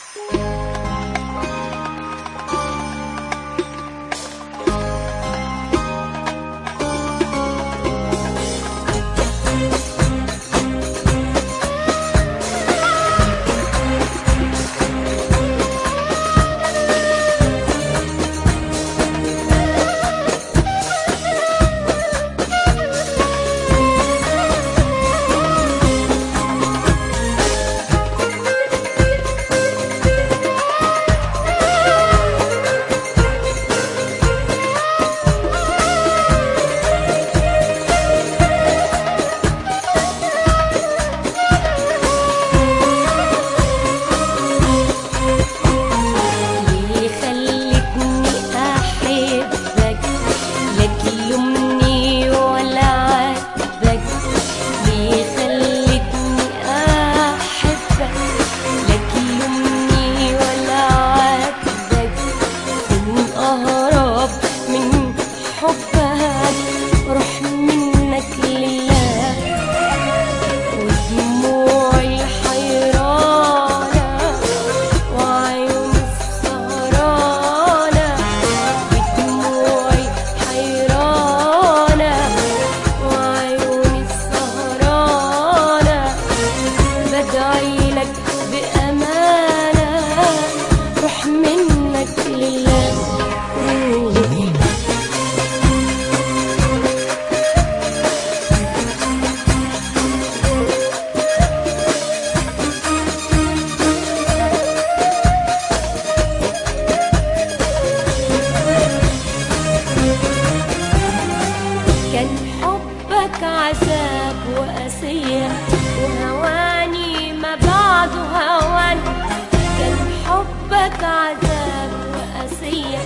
عذاب وقاسية وهواني ما بعده هوان. كان حبك عذاب وقاسية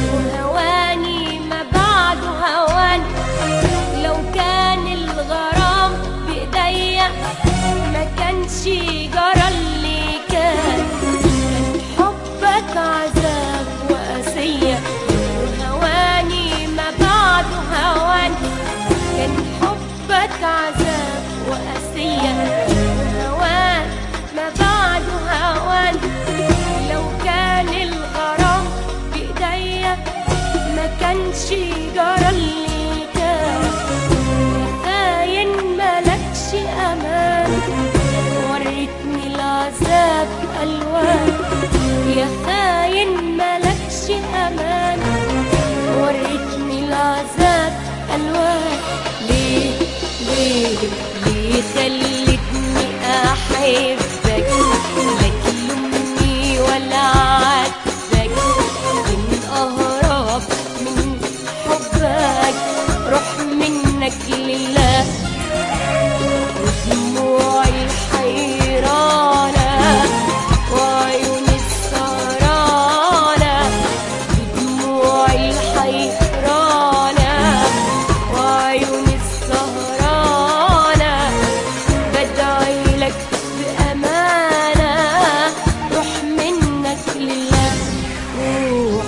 وهواني ما بعده هوان. لو كان الغرام بإيديا ما كانش جرى اللي كان. كان حبك عذاب وقاسية وهواني ما بعده هوان. كان حبك عذاب وقاسية وهوان ما بعده هوان. لو كان الغرام بإيديا ما كانش جرى اللي كان. يا خاين ملكش أمان وريتني العذاب ألوان. يا خاين ملكش أمان وريتني العذاب ألوان. ليه خلتني أحبك لا تلومني ولا عاتبك. إن أهرب من حبك روح منك لله. ودموعي حيرانة وعيوني السهرانة. بدموعي حيرانة وعيوني السهرانة. بدعي لك بأمانة روح منك لله. روح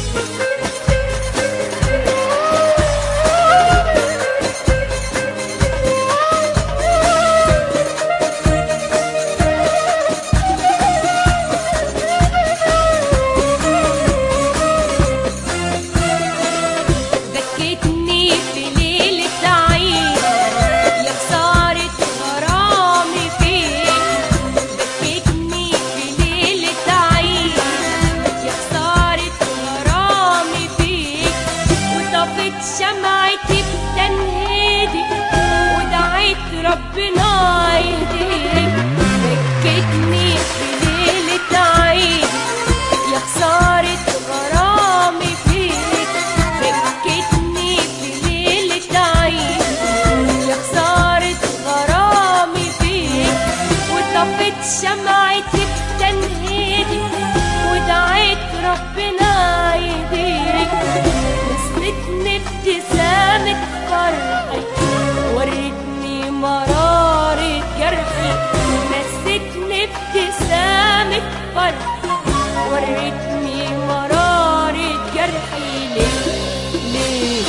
بكتني في ليلة عيد يا خسارة غرامي فيك. بكتني في ليلة عيد يا خسارة غرامي فيك. وطفت شمعتي بتنهيدي ودعيت ربنا يهديك. بكتني في ليلة عيد يا خسارة غرامي فيك. بكتني في ليلة عيد يا خسارة غرامي فيك. وطفت شمعتي بتنهيدي ودعيت ربنا يهديك. نسيتني ابتسامة فرحي وريتني مرارة جرحي. نسيتني ابتسامة فرحي وريتني مرارة جرحي. ليه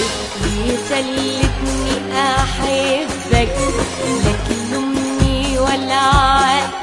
خلتني أحبك لا تلومني ولا عاتبك.